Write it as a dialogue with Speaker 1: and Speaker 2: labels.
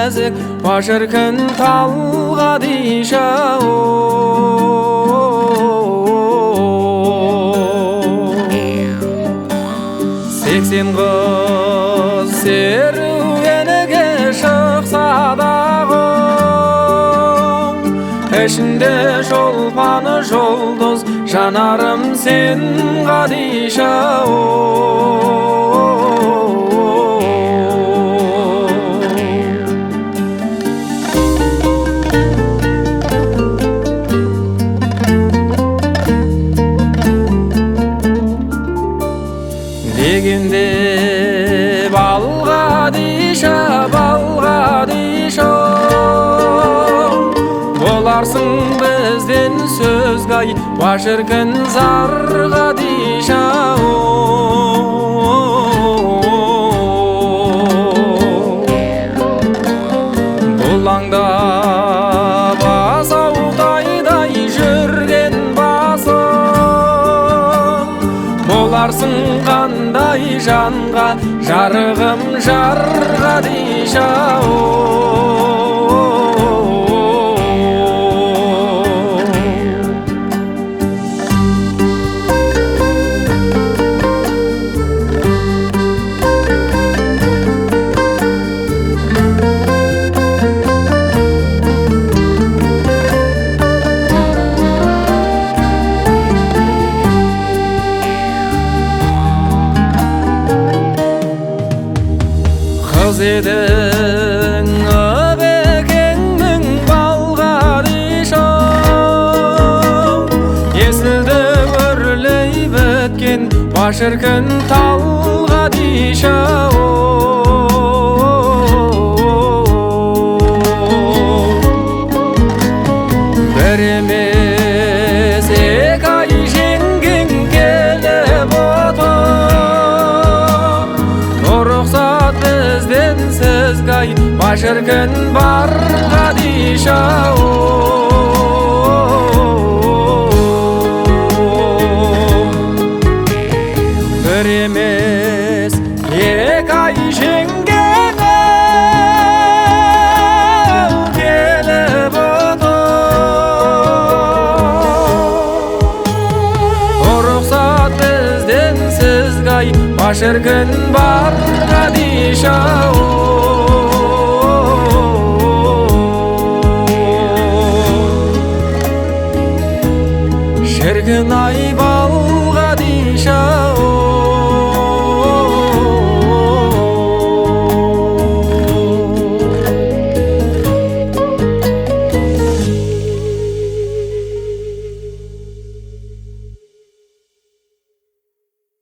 Speaker 1: нәзік башыркін талға диша. Сексен қыз серуенге шықса дағы, ішінде шолпаны жұлдыз, жанарым сен ғадиша. Дегенде балғадиша, балғадиша, боларсың бізден сөзгай, башыркін зарғадиша. Бұлаңда басаутайдай жүрген басым, боларсың қандай жанға, жарығым жарғадиша. Қыз едің өбекеңнің балғадиша, есілді өрлей біткен башыркін талғадиша. Бір емес екі ай жеңген келіп отыр, рұқсат бізден сізгай, башыркін барғадиша. Бір емес екі ай жеңген келіп отыр, рұқсат бізден сізгай, башыркін барғадиша. Шіркін ай